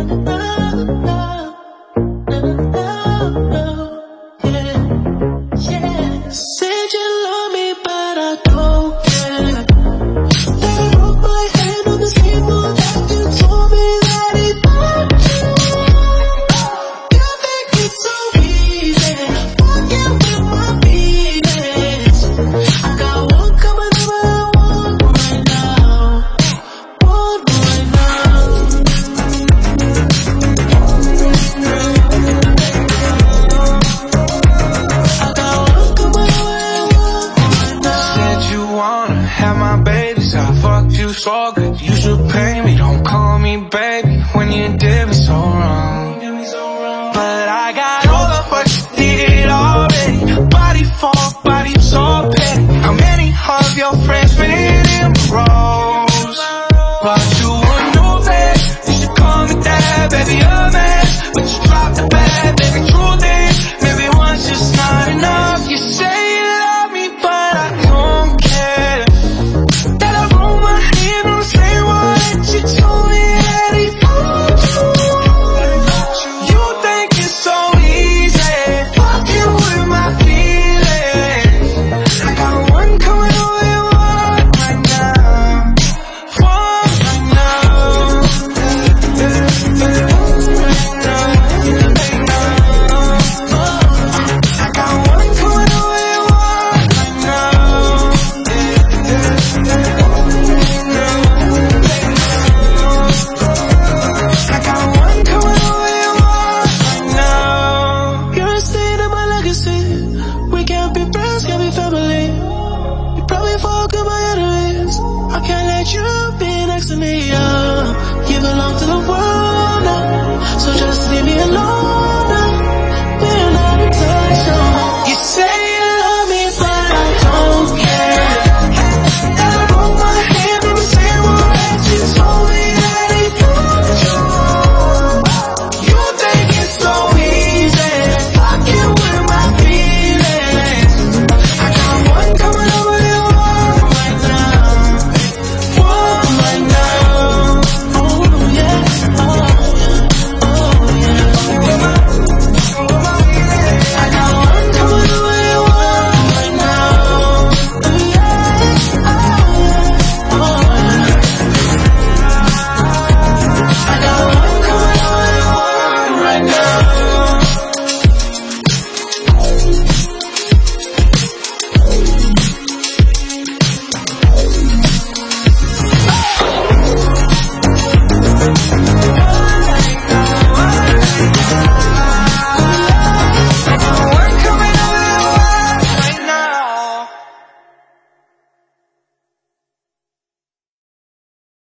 Said you love me, but I don't care. Then I wrote my hand on the table that you told me that it loved you. You think it's so easy, fucking with my feelings. I got one coming over and one right now. One right now. I got one coming over and one right now. Said you wanna have my babies, I fucked you so good, you should pay me. Don't call me baby when you did me so wrong. But I got all of what you did already. Body for body, so petty. How many of your friends been in rows? But you would know that, you should call me that, baby, you're mad. But you dropped the bad, baby, truth is, maybe one's just not enough. You say you love me, but I don't care. That I wrote my hand on the same one that you told me that he loved you. You think it's so easy, fucking with my feelings. I got one coming over and one right now. One right now. I got one coming over and one right now. I got one coming over and one right now. You're a stain in my legacy. We can't be friends, can't be family. You probably forget my enemies. I can't let you be next to me, yeah. You belong to the world now, so just leave me alone.